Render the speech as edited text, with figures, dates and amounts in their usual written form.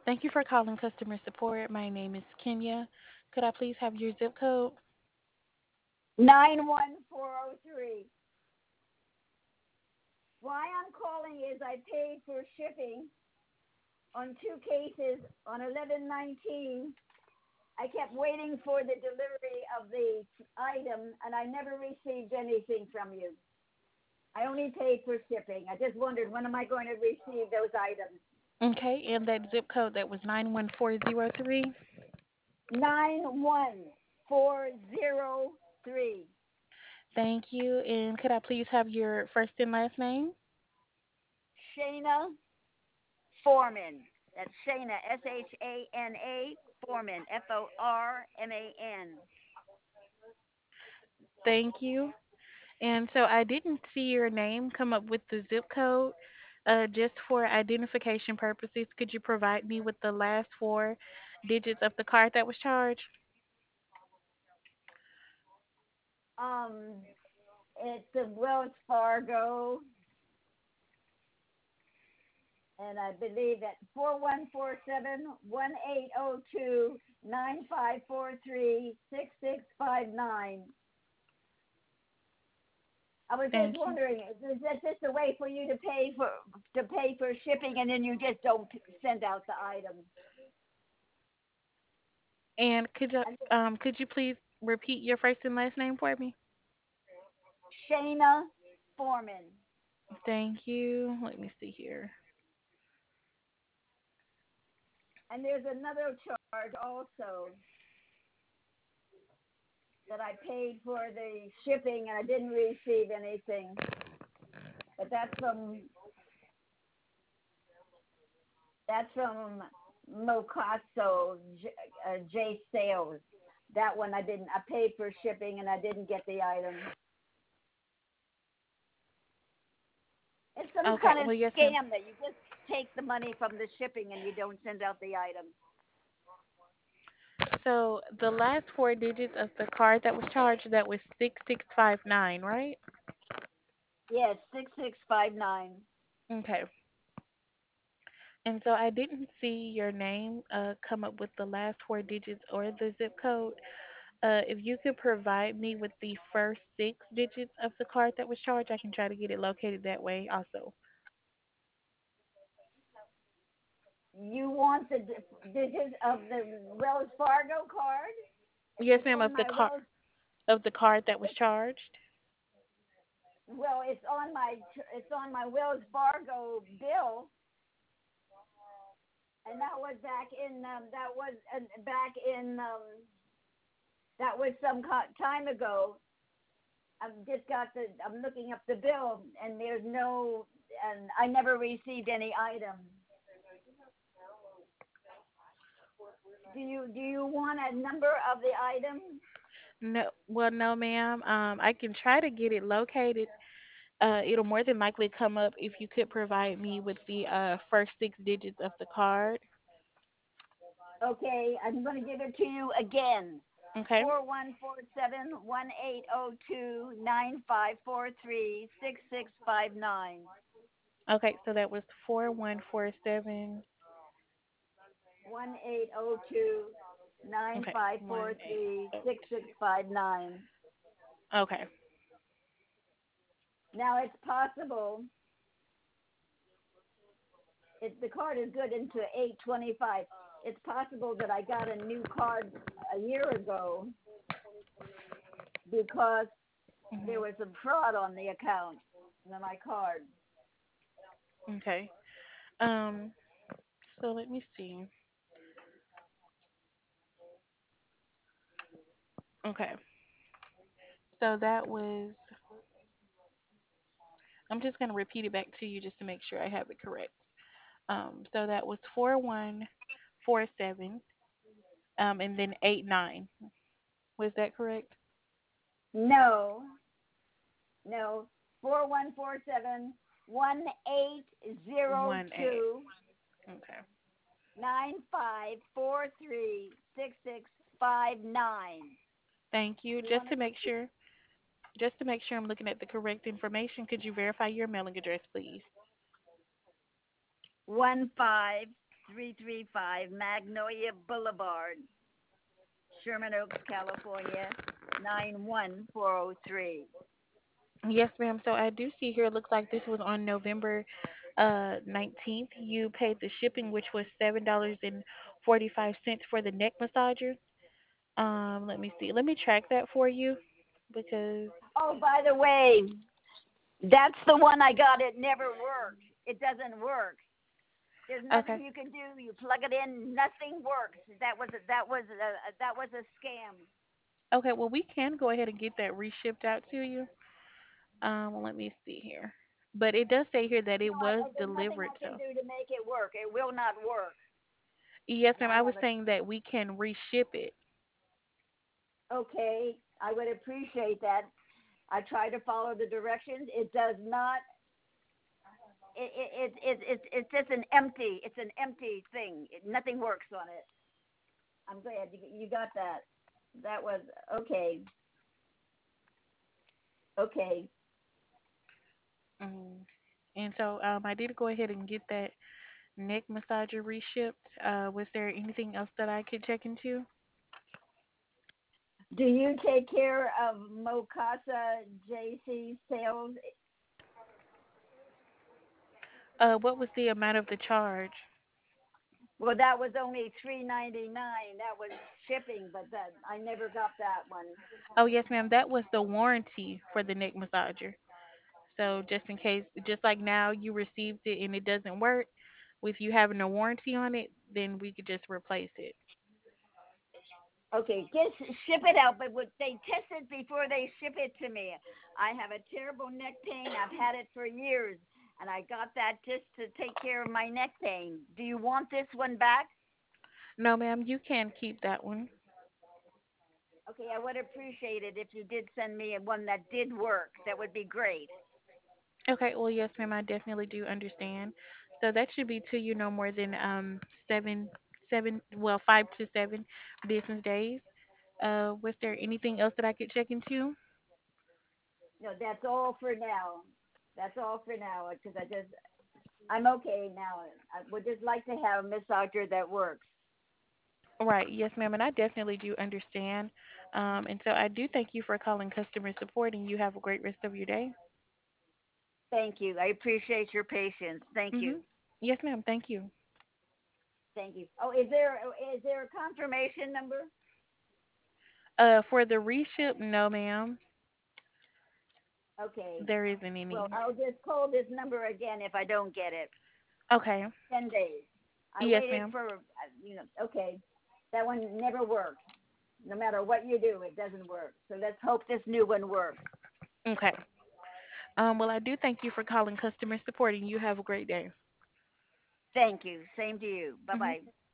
Thank you for calling customer support. My name is Kenya. Could I please have your zip code? 91403. Why I'm calling is I paid for shipping on two cases on 11/19. I kept waiting for the delivery of the item, and I never received anything from you. I only paid for shipping. I just wondered, when am I going to receive those items? Okay, and that zip code that was 91403. 91403. Thank you. And could I please have your first and last name? Shana Foreman. That's Shana, Shana Foreman, Forman. Thank you. And so I didn't see your name come up with the zip code. Just for identification purposes, could you provide me with the last four digits of the card that was charged? Um, it's the Wells Fargo, and I believe that 4147-1802-9543-6659. I was just Thank you. wondering, is that just a way for you to pay for shipping, and then you just don't send out the item? And could you please repeat your first and last name for me? Shana Foreman. Thank you. Let me see here. And there's another charge also that I paid for the shipping, and I didn't receive anything. But that's from Mocasso J Sales. That one I didn't. I paid for shipping and I didn't get the item. It's some Okay. kind of Well, yes, ma'am. scam that you just take the money from the shipping and you don't send out the item. So the last four digits of the card that was charged, that was 6659, right? Yes, 6659. Okay. And so I didn't see your name come up with the last four digits or the zip code. If you could provide me with the first six digits of the card that was charged, I can try to get it located that way also. You want the digits of the Wells Fargo card? Yes, It's ma'am, on my Wells. of the card that was charged. Well, it's on my Wells Fargo bill, and that was some time ago. I'm looking up the bill, and I never received any item. Do you want a number of the item? No, well, no, ma'am. I can try to get it located. It'll more than likely come up if you could provide me with the first six digits of the card. Okay, I'm going to give it to you again. Okay. 4147-1802-9543-6659. Okay, so that was 4147. 1802 Okay, 9543 6659. Okay. Now it's possible, if the card is good into 825, it's possible that I got a new card a year ago because there was some fraud on the account on my card. Okay. Um. So let me see. Okay. So that was. I'm just gonna repeat it back to you just to make sure I have it correct. So that was 4147. And then 89. Was that correct? No, no, 4147 18. Okay. 6543 6659. Thank you. You want Just to make sure I'm looking at the correct information, could you verify your mailing address, please? 15 335 Magnolia Boulevard, Sherman Oaks, California, 91403. Yes, ma'am. So I do see here. It looks like this was on November 19th. You paid the shipping, which was $7.45 for the neck massager. Let me see. Let me track that for you because Oh, by the way, that's the one I got. It never worked. It doesn't work. There's okay. nothing you can do. You plug it in, nothing works. That was a scam. Okay, well we can go ahead and get that reshipped out to you. Let me see here. But it does say here that it No, was there's nothing delivered, I can so do to make it work. It will not work. yes, And ma'am. I I was have a saying that we can reship it. okay. I would appreciate that. I try to follow the directions. It does not. It's just an empty. It's an empty thing. Nothing works on it. I'm glad you got that. That was okay. Okay. Mm. And so I did go ahead and get that neck massager reshipped. Was there anything else that I could check into? Do you take care of Mokasa JC sales? What was the amount of the charge? Well, that was only $3.99. That was shipping, but that I never got that one. Oh, yes, ma'am. That was the warranty for the neck massager. So just in case, just like now you received it and it doesn't work, with you having a warranty on it, then we could just replace it. Okay, just ship it out, but would they test it before they ship it to me? I have a terrible neck pain. I've had it for years, and I got that just to take care of my neck pain. Do you want this one back? No, ma'am, you can keep that one. Okay, I would appreciate it if you did send me one that did work. That would be great. Okay, well, yes, ma'am, I definitely do understand. So that should be to you no more than seven, well, 5 to 7 business days. Was there anything else that I could check into? No, that's all for now. That's all for now because I'm okay now. I would just like to have a massager that works. Right, yes, ma'am, and I definitely do understand. And so I do thank you for calling customer support, and you have a great rest of your day. Thank you. I appreciate your patience. Thank you. Mhm. Yes, ma'am. Thank you. Thank you. Oh, is there a confirmation number? For the reship, no, ma'am. Okay. There isn't Well, any. I'll just call this number again if I don't get it. Okay. 10 days. I Yes, waited ma'am. for, okay. That one never works. No matter what you do, it doesn't work. So let's hope this new one works. Okay. Well, I do thank you for calling customer support, and you have a great day. Thank you. Same to you. Bye Mhm. bye.